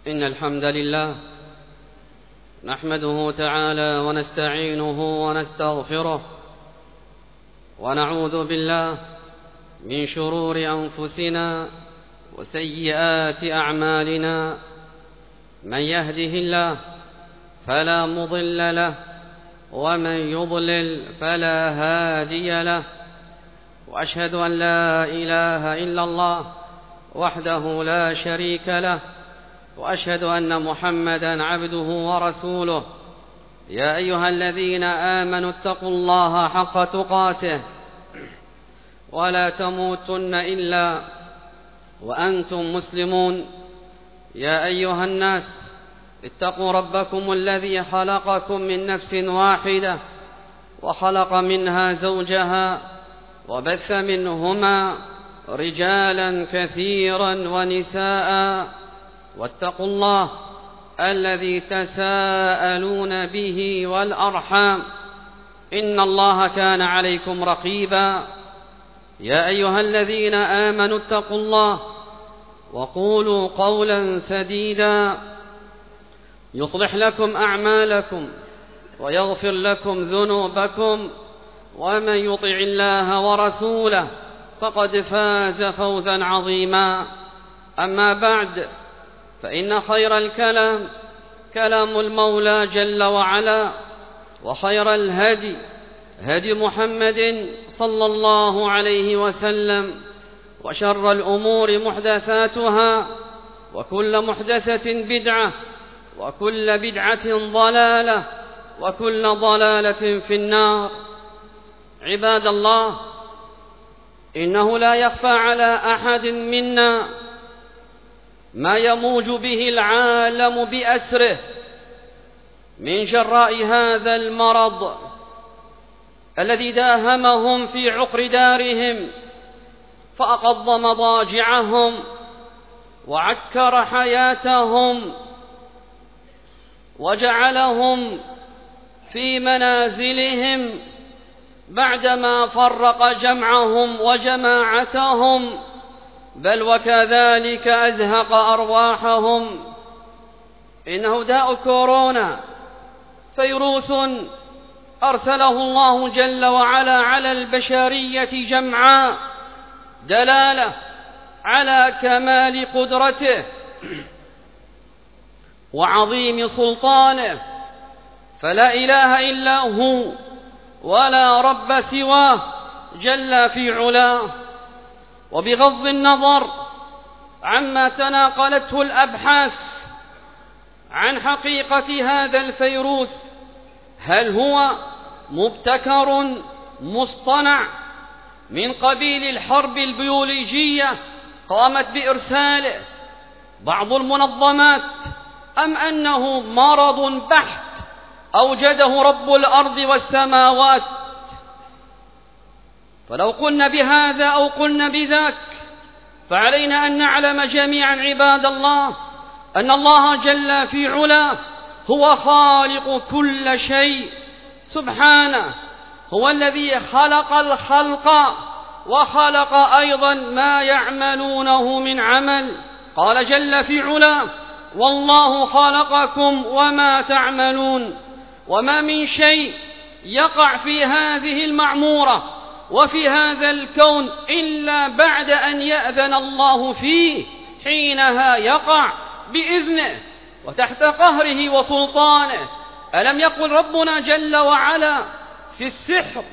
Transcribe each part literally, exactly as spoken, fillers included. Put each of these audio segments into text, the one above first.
إن الحمد لله نحمده تعالى ونستعينه ونستغفره ونعوذ بالله من شرور أنفسنا وسيئات أعمالنا. من يهده الله فلا مضل له ومن يضلل فلا هادي له، وأشهد أن لا إله إلا الله وحده لا شريك له، وأشهد أن محمدًا عبده ورسوله. يا أيها الذين آمنوا اتقوا الله حق تقاته ولا تموتن إلا وأنتم مسلمون. يا أيها الناس اتقوا ربكم الذي خلقكم من نفس واحدة وخلق منها زوجها وبث منهما رجالا كثيرا ونساء، واتقوا الله الذي تساءلون به والأرحام إن الله كان عليكم رقيبا. يا أيها الذين آمنوا اتقوا الله وقولوا قولا سديدا يصلح لكم أعمالكم ويغفر لكم ذنوبكم، ومن يطع الله ورسوله فقد فاز فوزا عظيما. أما بعد، فإن خير الكلام كلام المولى جل وعلا، وخير الهدي هدي محمد صلى الله عليه وسلم، وشر الأمور محدثاتها، وكل محدثة بدعة، وكل بدعة ضلالة، وكل ضلالة في النار. عباد الله، إنه لا يخفى على أحد منا ما يموج به العالم بأسره من جراء هذا المرض الذي داهمهم في عقر دارهم، فأقض مضاجعهم وعكر حياتهم وجعلهم في منازلهم بعدما فرق جمعهم وجماعتهم، بل وكذلك أزهق أرواحهم. إنه داء كورونا، فيروس أرسله الله جل وعلا على البشرية جمعاء، دلالة على كمال قدرته وعظيم سلطانه، فلا إله إلا هو ولا رب سواه جل في علاه. وبغض النظر عما تناقلته الأبحاث عن حقيقة هذا الفيروس، هل هو مبتكر مصطنع من قبيل الحرب البيولوجية قامت بإرساله بعض المنظمات، أم أنه مرض بحت أوجده رب الأرض والسماوات؟ فلو قلنا بهذا أو قلنا بذاك، فعلينا أن نعلم جميعا عباد الله أن الله جل في علاه هو خالق كل شيء سبحانه، هو الذي خلق الخلق وخلق أيضا ما يعملونه من عمل. قال جل في علاه: والله خلقكم وما تعملون. وما من شيء يقع في هذه المعمورة وفي هذا الكون إلا بعد أن يأذن الله فيه، حينها يقع بإذنه وتحت قهره وسلطانه. ألم يقل ربنا جل وعلا في السحر: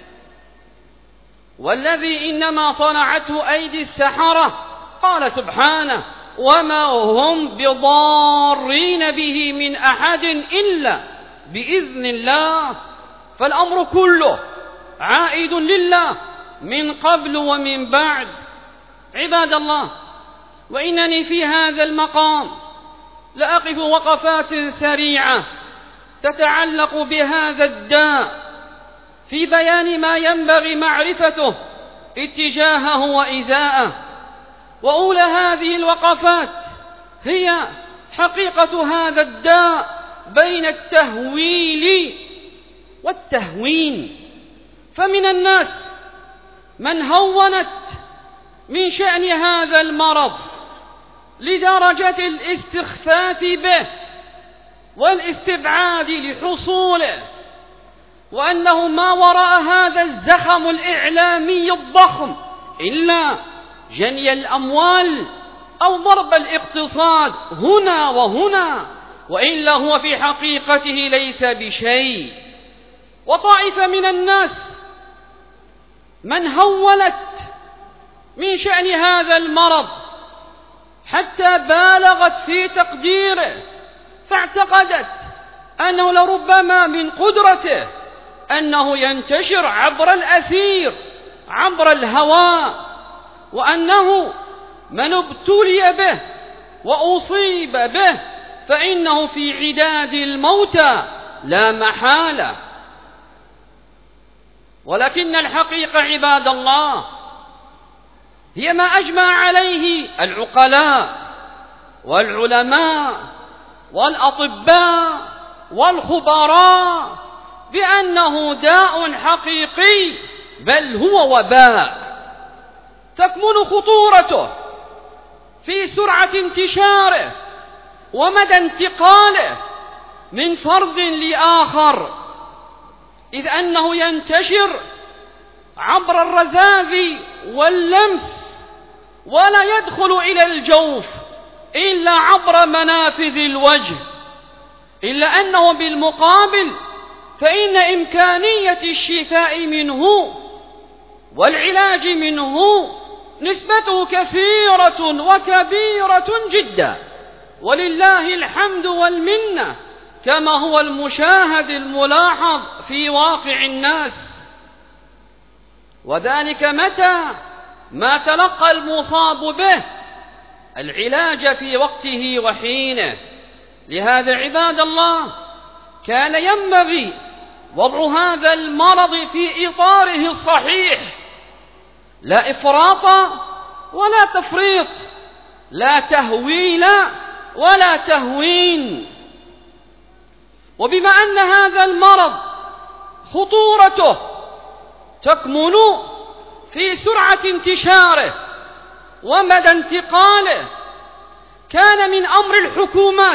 والذي إنما صنعته أيدي السحرة؟ قال سبحانه: وما هم بضارين به من أحد إلا بإذن الله. فالأمر كله عائد لله من قبل ومن بعد. عباد الله، وإنني في هذا المقام لأقف وقفات سريعة تتعلق بهذا الداء في بيان ما ينبغي معرفته اتجاهه وإزاءه. وأولى هذه الوقفات هي حقيقة هذا الداء بين التهويل والتهوين. فمن الناس من هونت من شأن هذا المرض لدرجة الاستخفاف به والاستبعاد لحصوله، وأنه ما وراء هذا الزخم الإعلامي الضخم إلا جني الأموال أو ضرب الاقتصاد هنا وهنا، وإلا هو في حقيقته ليس بشيء. وطائفة من الناس من هولت من شأن هذا المرض حتى بالغت في تقديره، فاعتقدت أنه لربما من قدرته أنه ينتشر عبر الأثير عبر الهواء، وأنه من ابتلي به وأصيب به فإنه في عداد الموتى لا محالة. ولكن الحقيقة عباد الله هي ما أجمع عليه العقلاء والعلماء والأطباء والخبراء بأنه داء حقيقي، بل هو وباء تكمن خطورته في سرعة انتشاره ومدى انتقاله من فرد لآخر، إذ أنه ينتشر عبر الرذاذ واللمس ولا يدخل إلى الجوف إلا عبر منافذ الوجه، إلا أنه بالمقابل فإن إمكانية الشفاء منه والعلاج منه نسبته كثيرة وكبيرة جدا، ولله الحمد والمنة، كما هو المشاهد الملاحظ في واقع الناس. وذلك متى ما تلقى المصاب به العلاج في وقته وحينه. لهذا عباد الله كان ينبغي وضع هذا المرض في إطاره الصحيح، لا إفراط ولا تفريط، لا تهويل ولا تهوين. وبما أن هذا المرض خطورته تكمن في سرعة انتشاره ومدى انتقاله، كان من أمر الحكومات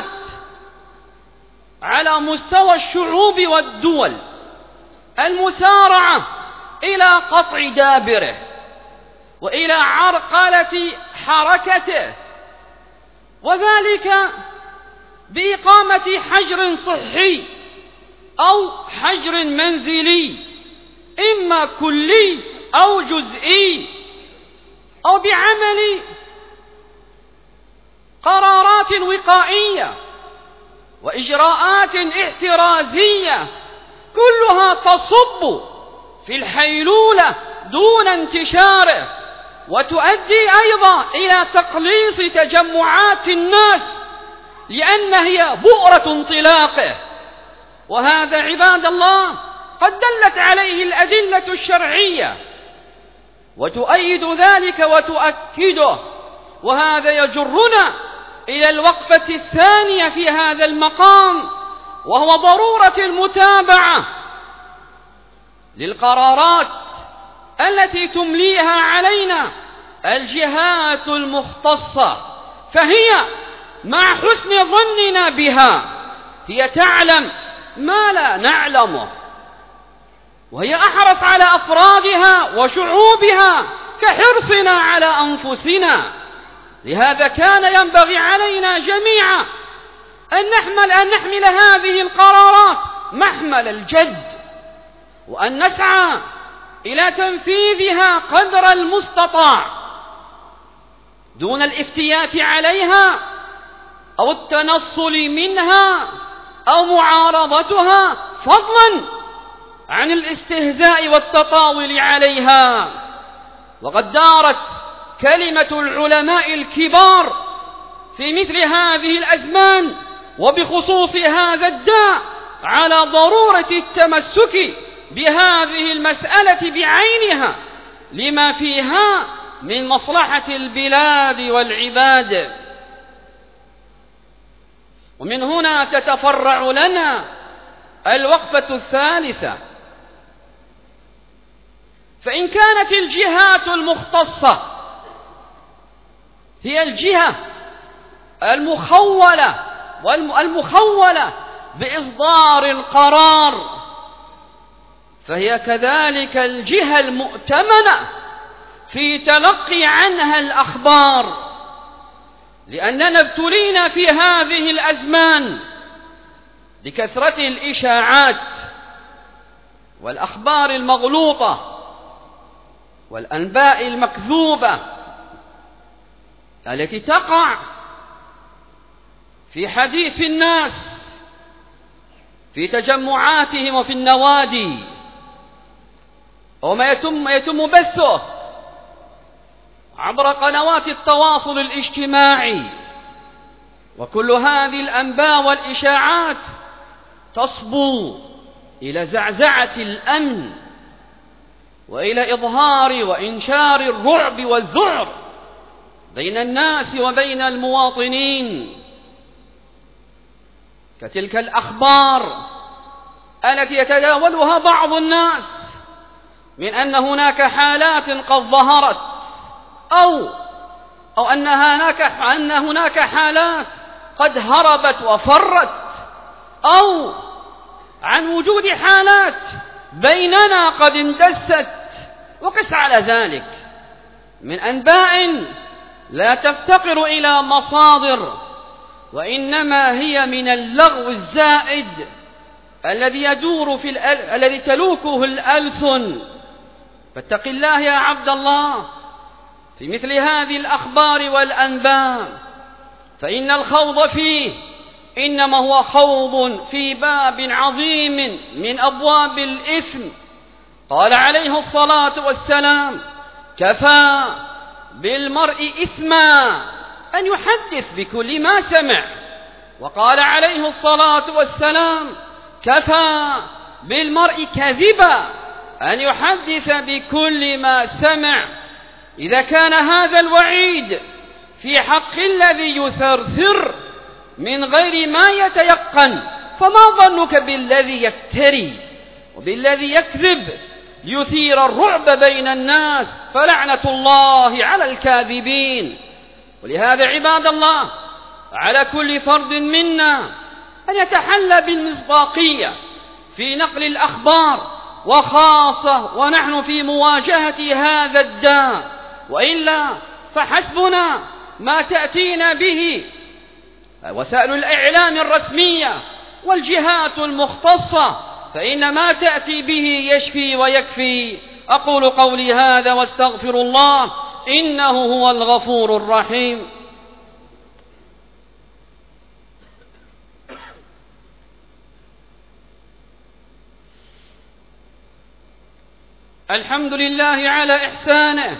على مستوى الشعوب والدول المسارعة إلى قطع دابره وإلى عرقلة حركته، وذلك بإقامة حجر صحي أو حجر منزلي، إما كلي أو جزئي، أو بعمل قرارات وقائية وإجراءات احترازية كلها تصب في الحيلولة دون انتشاره، وتؤدي أيضا إلى تقليص تجمعات الناس لأن هي بؤرة انطلاقه. وهذا عباد الله قد دلت عليه الأدلة الشرعية وتؤيد ذلك وتؤكده. وهذا يجرنا إلى الوقفة الثانية في هذا المقام، وهو ضرورة المتابعة للقرارات التي تمليها علينا الجهات المختصة، فهي مع حسن ظننا بها هي تعلم ما لا نعلمه، وهي أحرص على أفرادها وشعوبها كحرصنا على أنفسنا. لهذا كان ينبغي علينا جميعا أن نحمل أن نحمل هذه القرارات محمل الجد، وأن نسعى إلى تنفيذها قدر المستطاع دون الافتيات عليها أو التنصل منها أو معارضتها، فضلا عن الاستهزاء والتطاول عليها. وقد دارت كلمة العلماء الكبار في مثل هذه الأزمان وبخصوص هذا الداء على ضرورة التمسك بهذه المسألة بعينها لما فيها من مصلحة البلاد والعباد. ومن هنا تتفرع لنا الوقفة الثالثة، فإن كانت الجهات المختصة هي الجهة المخولة والمخولة بإصدار القرار، فهي كذلك الجهة المؤتمنة في تلقي عنها الأخبار، لأننا ابتلينا في هذه الأزمان بكثرة الإشاعات والأخبار المغلوطة والأنباء المكذوبة التي تقع في حديث الناس في تجمعاتهم وفي النوادي، وما يتم, يتم بثه عبر قنوات التواصل الاجتماعي. وكل هذه الأنباء والإشاعات تصبو إلى زعزعة الأمن وإلى إظهار وإنشار الرعب والذعر بين الناس وبين المواطنين، كتلك الأخبار التي يتداولها بعض الناس من أن هناك حالات قد ظهرت، أو أو أن هناك أن هناك حالات قد هربت وفرت، أو عن وجود حالات بيننا قد اندست، وقس على ذلك من أنباء لا تفتقر إلى مصادر، وإنما هي من اللغو الزائد الذي يدور في الأل... الذي تلوكه الألسن. فاتق الله يا عبد الله في مثل هذه الأخبار والأنباء، فإن الخوض فيه إنما هو خوض في باب عظيم من أبواب الإثم. قال عليه الصلاة والسلام: كفى بالمرء إثما أن يحدث بكل ما سمع. وقال عليه الصلاة والسلام: كفى بالمرء كذبا أن يحدث بكل ما سمع. إذا كان هذا الوعيد في حق الذي يثرثر من غير ما يتيقن، فما ظنك بالذي يفتري وبالذي يكذب يثير الرعب بين الناس؟ فلعنة الله على الكاذبين. ولهذا عباد الله على كل فرد منا أن يتحلى بالمصداقية في نقل الأخبار، وخاصة ونحن في مواجهة هذا الداء، وإلا فحسبنا ما تأتينا به وسائل الإعلام الرسمية والجهات المختصة، فإن ما تأتي به يشفي ويكفي. أقول قولي هذا واستغفر الله إنه هو الغفور الرحيم. الحمد لله على إحسانه،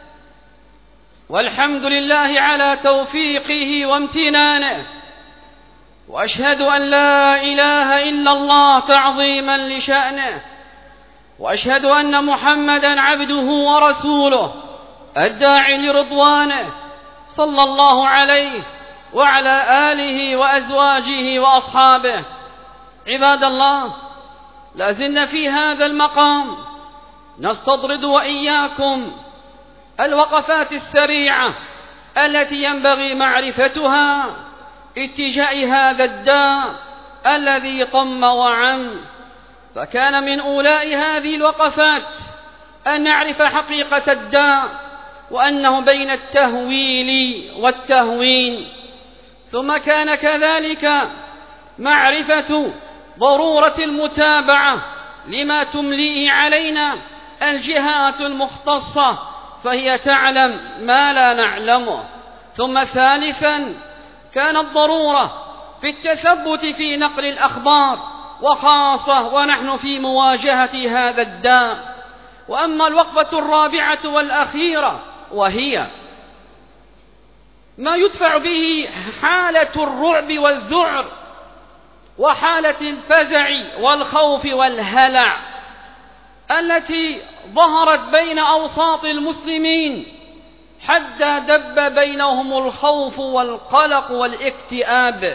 والحمد لله على توفيقه وامتنانه، وأشهد أن لا إله إلا الله تعظيما لشأنه، وأشهد أن محمدا عبده ورسوله الداعي لرضوانه، صلى الله عليه وعلى آله وأزواجه وأصحابه. عباد الله، لازلنا في هذا المقام نستطرد وإياكم الوقفات السريعة التي ينبغي معرفتها اتجاه هذا الداء الذي طم وعم. فكان من أولاء هذه الوقفات أن نعرف حقيقة الداء، وأنه بين التهويل والتهوين. ثم كان كذلك معرفة ضرورة المتابعة لما تمليه علينا الجهات المختصة، فهي تعلم ما لا نعلمه. ثم ثالثا كانت ضرورة في التثبت في نقل الأخبار، وخاصة ونحن في مواجهة هذا الداء. وأما الوقفة الرابعة والأخيرة، وهي ما يدفع به حالة الرعب والذعر وحالة الفزع والخوف والهلع التي ظهرت بين أوساط المسلمين، حتى دب بينهم الخوف والقلق والاكتئاب.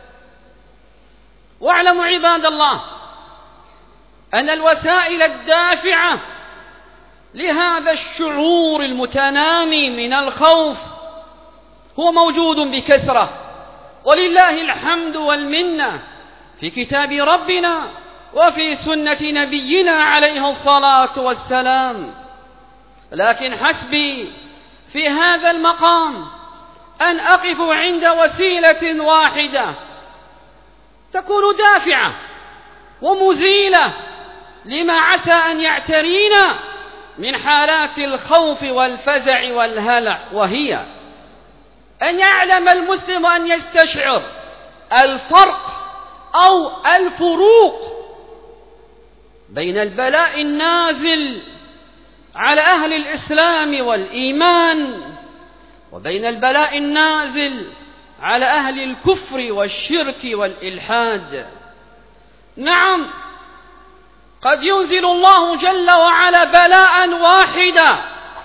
واعلموا عباد الله أن الوسائل الدافعة لهذا الشعور المتنامي من الخوف هو موجود بكثرة ولله الحمد والمنة في كتاب ربنا وفي سنة نبينا عليه الصلاة والسلام. لكن حسبي في هذا المقام أن أقف عند وسيلة واحدة تكون دافعة ومزيلة لما عسى أن يعترينا من حالات الخوف والفزع والهلع، وهي أن يعلم المسلم أن يستشعر الفرق أو الفروق بين البلاء النازل على أهل الإسلام والإيمان وبين البلاء النازل على أهل الكفر والشرك والإلحاد. نعم، قد ينزل الله جل وعلا بلاء واحدا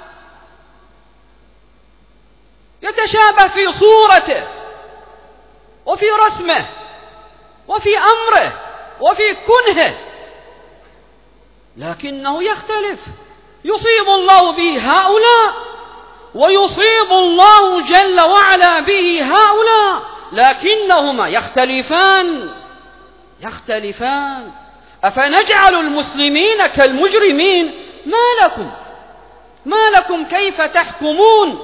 يتشابه في صورته وفي رسمه وفي أمره وفي كنهه، لكنه يختلف. يصيب الله به هؤلاء ويصيب الله جل وعلا به هؤلاء، لكنهما يختلفان يختلفان أفنجعل المسلمين كالمجرمين؟ ما لكم ما لكم كيف تحكمون؟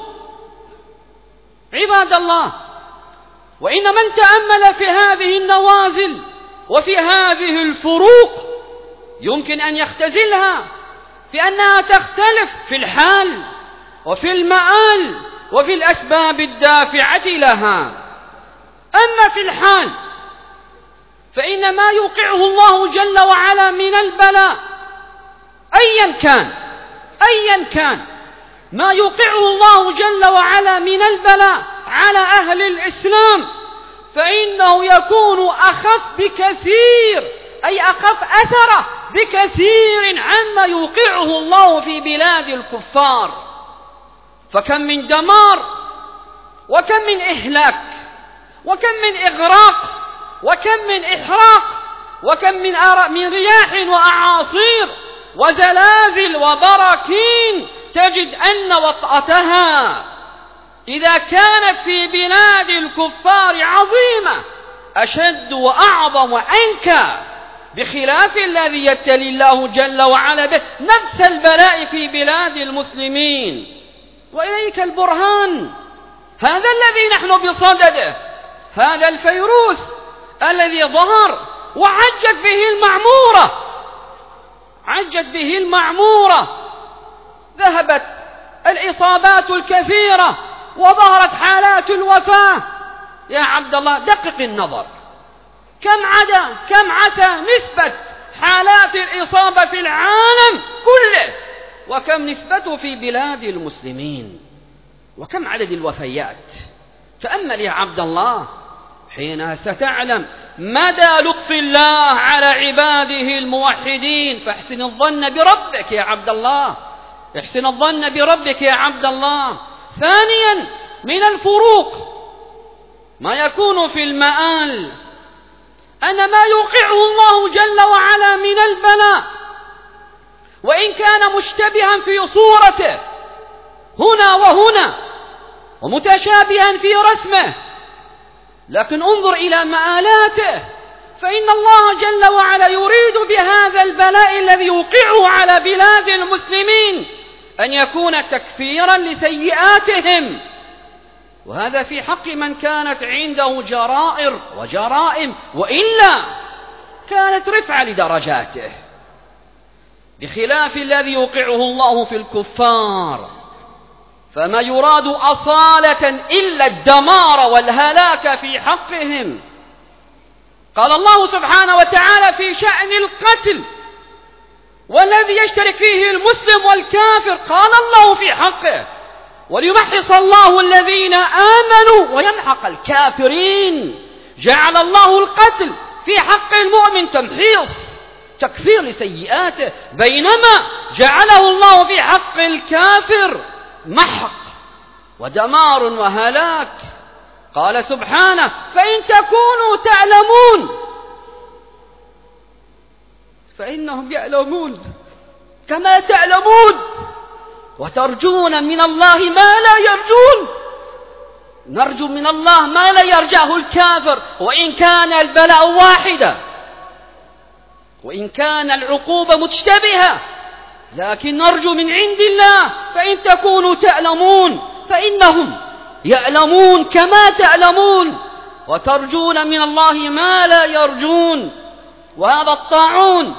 عباد الله، وإن من تأمل في هذه النوازل وفي هذه الفروق يمكن أن يختزلها في أنها تختلف في الحال وفي المآل وفي الأسباب الدافعة لها. أما في الحال فإن ما يوقعه الله جل وعلا من البلاء أيا كان أيا كان ما يوقعه الله جل وعلا من البلاء على أهل الإسلام فإنه يكون أخف بكثير، أي أخف أثره بكثير عما يوقعه الله في بلاد الكفار. فكم من دمار وكم من إهلاك وكم من إغراق وكم من إحراق وكم من, من رياح وأعاصير وزلازل وبراكين تجد أن وطأتها إذا كانت في بلاد الكفار عظيمة أشد وأعظم وأنكى، بخلاف الذي يبتلي الله جل وعلا به نفس البلاء في بلاد المسلمين. وإليك البرهان، هذا الذي نحن بصدده، هذا الفيروس الذي ظهر وعجت به المعمورة عجت به المعمورة ذهبت الإصابات الكثيرة وظهرت حالات الوفاة. يا عبد الله، دقق النظر، كم عدا كم عسى نسبة حالات الإصابة في العالم كله، وكم نسبته في بلاد المسلمين، وكم عدد الوفيات. تأمل يا عبد الله حين ستعلم مدى لطف الله على عباده الموحدين، فاحسن الظن بربك يا عبد الله، احسن الظن بربك يا عبد الله. ثانيا، من الفروق ما يكون في المآل أن ما يوقعه الله جل وعلا من البلاء وإن كان مشتبها في صورته هنا وهنا ومتشابها في رسمه، لكن انظر إلى مآلاته، فإن الله جل وعلا يريد بهذا البلاء الذي يوقعه على بلاد المسلمين أن يكون تكفيرا لسيئاتهم، وهذا في حق من كانت عنده جرائر وجرائم، وإلا كانت رفعة لدرجاته، بخلاف الذي يوقعه الله في الكفار، فما يراد أصالة إلا الدمار والهلاك في حقهم. قال الله سبحانه وتعالى في شأن القتل والذي يشترك فيه المسلم والكافر، قال الله في حقه: وليمحص الله الذين آمنوا ويمحق الكافرين. جعل الله القتل في حق المؤمن تمحيص تكفير لسيئاته، بينما جعله الله في حق الكافر محق ودمار وهلاك. قال سبحانه: فإن تكونوا تعلمون فإنهم يعلمون كما تعلمون وترجون من الله ما لا يرجون، نرجو من الله ما لا يرجاه الكافر، وإن كان البلاء واحدا، وإن كان العقوبة متشابهة، لكن نرجو من عند الله. فإن تكونوا تألمون فإنهم يألمون كما تألمون، وترجون من الله ما لا يرجون. وهذا الطاعون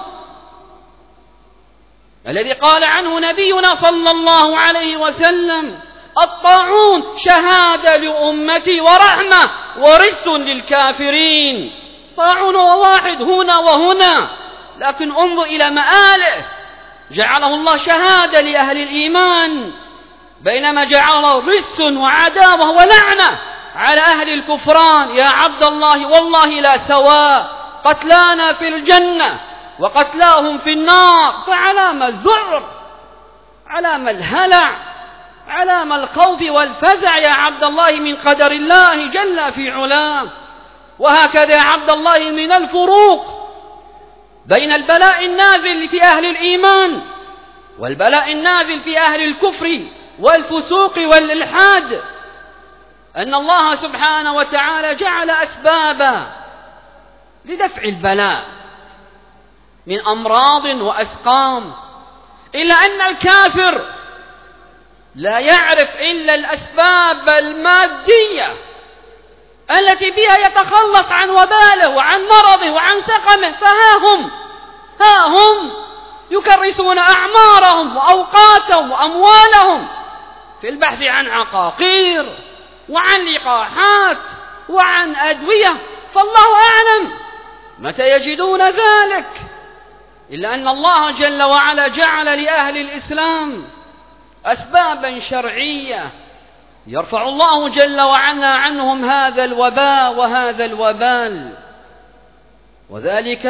الذي قال عنه نبينا صلى الله عليه وسلم: الطاعون شهادة لأمتي ورحمة ورث للكافرين. طاعون واحد هنا وهنا، لكن انظر إلى مآله، جعله الله شهادة لأهل الإيمان، بينما جعله رث وعداوة ولعنة على أهل الكفران. يا عبد الله والله لا سواء، قتلانا في الجنة وقتلاهم في النار، فعلام الذعر، علام الهلع، علام الخوف والفزع يا عبد الله من قدر الله جل في علاه. وهكذا يا عبد الله من الفروق بين البلاء النازل في أهل الإيمان والبلاء النازل في أهل الكفر والفسوق والإلحاد، أن الله سبحانه وتعالى جعل أسبابا لدفع البلاء من أمراض وأسقام، إلا أن الكافر لا يعرف إلا الأسباب المادية التي بها يتخلص عن وباله وعن مرضه وعن سقمه. فها هم ها هم يكرسون أعمارهم وأوقاتهم وأموالهم في البحث عن عقاقير وعن لقاحات وعن أدوية، فالله أعلم متى يجدون ذلك. إلا أن الله جل وعلا جعل لأهل الإسلام أسبابا شرعية يرفع الله جل وعلا عنهم هذا الوباء وهذا الوبال، وذلك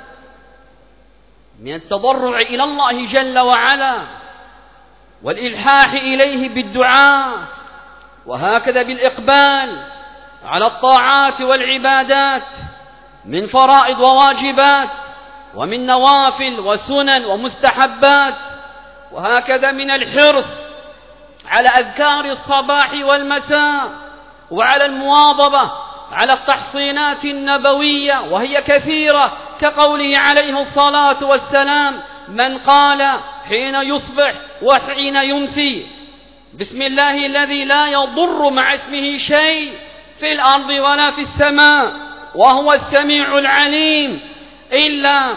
من التضرع إلى الله جل وعلا والإلحاح إليه بالدعاء، وهكذا بالإقبال على الطاعات والعبادات من فرائض وواجبات ومن نوافل وسنن ومستحبات، وهكذا من الحرص على أذكار الصباح والمساء، وعلى المواظبة على التحصينات النبوية وهي كثيرة، كقوله عليه الصلاة والسلام: من قال حين يصبح وحين يمسي بسم الله الذي لا يضر مع اسمه شيء في الأرض ولا في السماء وهو السميع العليم، إلا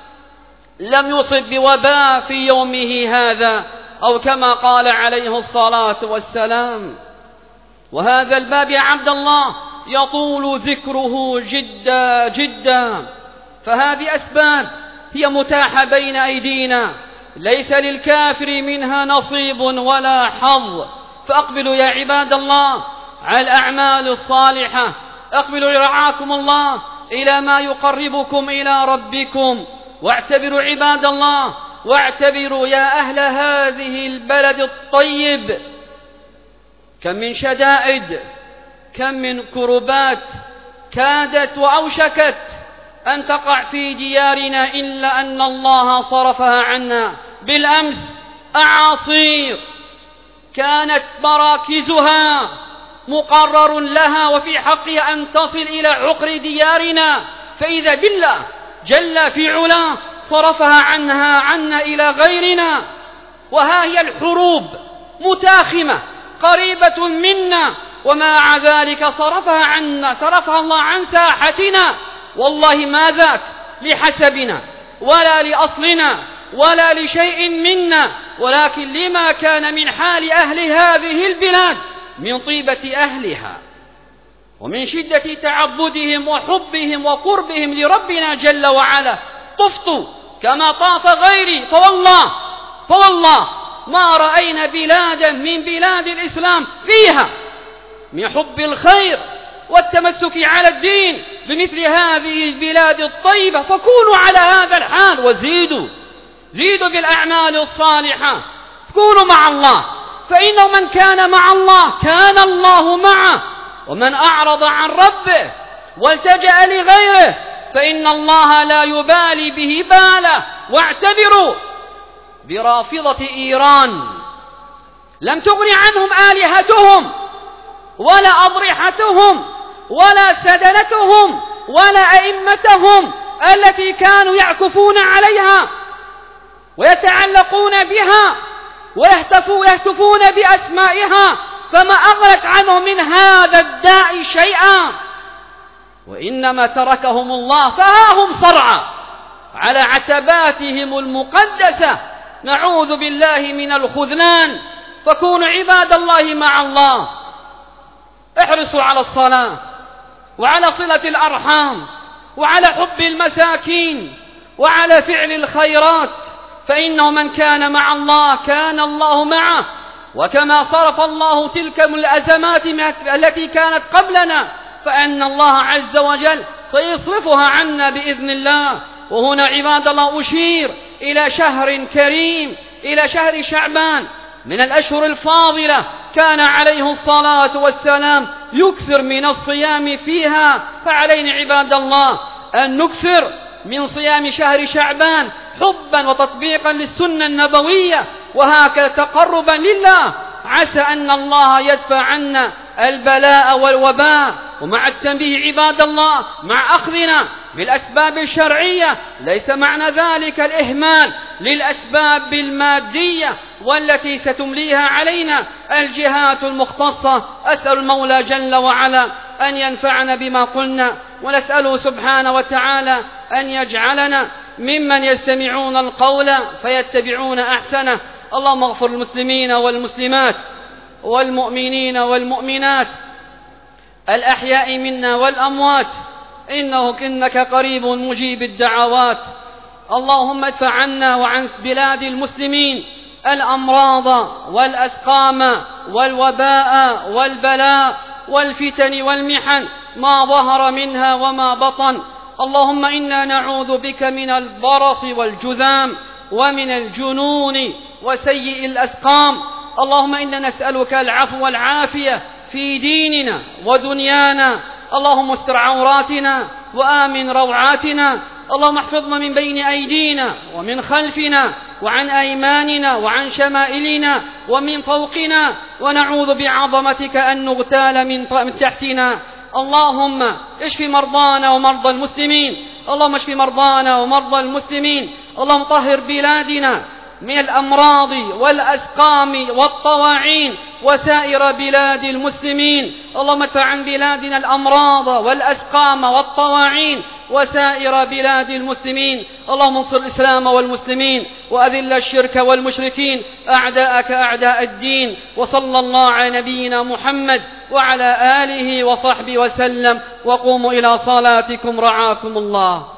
لم يصب بوباء في يومه هذا، أو كما قال عليه الصلاة والسلام. وهذا الباب يا عبد الله يطول ذكره جدا جدا، فهذه أسباب هي متاحة بين أيدينا، ليس للكافر منها نصيب ولا حظ. فأقبلوا يا عباد الله على الأعمال الصالحة، أقبلوا رعاكم الله إلى ما يقربكم إلى ربكم، واعتبروا عباد الله، واعتبروا يا أهل هذه البلد الطيب، كم من شدائد، كم من كربات كادت وأوشكت أن تقع في ديارنا، إلا أن الله صرفها عنا. بالأمس أعاصير كانت مراكزها مقرر لها وفي حقها أن تصل إلى عقر ديارنا، فإذا بالله جل في علاه صرفها عنها عنا إلى غيرنا. وها هي الحروب متاخمة قريبة منا، ومع ذلك صرفها عنا، صرفها الله عن ساحتنا. والله ما ذاك لحسبنا ولا لأصلنا ولا لشيء منا، ولكن لما كان من حال أهل هذه البلاد من طيبة أهلها ومن شدة تعبدهم وحبهم وقربهم لربنا جل وعلا. طفت كما طاف غيري، فوالله فوالله ما رأينا بلادا من بلاد الإسلام فيها من حب الخير والتمسك على الدين بمثل هذه البلاد الطيبة. فكونوا على هذا الحال وزيدوا زيدوا بالأعمال الصالحة، كونوا مع الله، فإنه من كان مع الله كان الله معه، ومن أعرض عن ربه والتجأ لغيره فإن الله لا يبالي به باله. واعتبروا برافضة إيران، لم تغن عنهم آلهتهم ولا أضرحتهم ولا سدنتهم ولا أئمتهم التي كانوا يعكفون عليها ويتعلقون بها ويهتفون بأسمائها، فما أغنت عنهم من هذا الداء شيئا، وإنما تركهم الله فها هم صرعى على عتباتهم المقدسة. نعوذ بالله من الخذلان. فكونوا عباد الله مع الله، احرصوا على الصلاة وعلى صلة الأرحام وعلى حب المساكين وعلى فعل الخيرات، فإنه من كان مع الله كان الله معه. وكما صرف الله تلك الأزمات التي كانت قبلنا، فإن الله عز وجل سيصرفها عنا بإذن الله. وهنا عباد الله أشير إلى شهر كريم، إلى شهر شعبان من الأشهر الفاضلة، كان عليه الصلاة والسلام يكثر من الصيام فيها. فعلينا عباد الله أن نكثر من صيام شهر شعبان حبا وتطبيقا للسنة النبوية، وهكذا تقربا لله، عسى أن الله يدفع عنا البلاء والوباء. ومع التنبيه عباد الله، مع أخذنا بالأسباب الشرعية، ليس معنى ذلك الإهمال للأسباب المادية والتي ستمليها علينا الجهات المختصة. أسأل المولى جل وعلا أن ينفعنا بما قلنا، ونسأله سبحانه وتعالى أن يجعلنا ممن يستمعون القول فيتبعون أحسنه. اللهم اغفر المسلمين والمسلمات والمؤمنين والمؤمنات الأحياء منا والأموات، إنه إنك قريب مجيب الدعوات. اللهم ادفع عنا وعن بلاد المسلمين الأمراض والأسقام والوباء والبلاء والفتن والمحن ما ظهر منها وما بطن. اللهم إنا نعوذ بك من البرص والجذام ومن الجنون وسيء الأسقام. اللهم إنا نسألك العفو والعافية في ديننا ودنيانا. اللهم استر عوراتنا وآمن روعاتنا. اللهم احفظنا من بين أيدينا ومن خلفنا وعن أيماننا وعن شمائلنا ومن فوقنا، ونعوذ بعظمتك أن نغتال من تحتنا. اللهم اشف مرضانا ومرضى المسلمين. اللهم اشف مرضانا ومرضى المسلمين. اللهم طهر بلادنا من الأمراض والأسقام والطواعين وسائر بلاد المسلمين. اللهم ادفع عن بلادنا الأمراض والأسقام والطواعين وسائر بلاد المسلمين. اللهم انصر الإسلام والمسلمين وأذل الشرك والمشركين أعداءك أعداء الدين. وصلى الله على نبينا محمد وعلى آله وصحبه وسلم. وقوموا إلى صلاتكم رعاكم الله.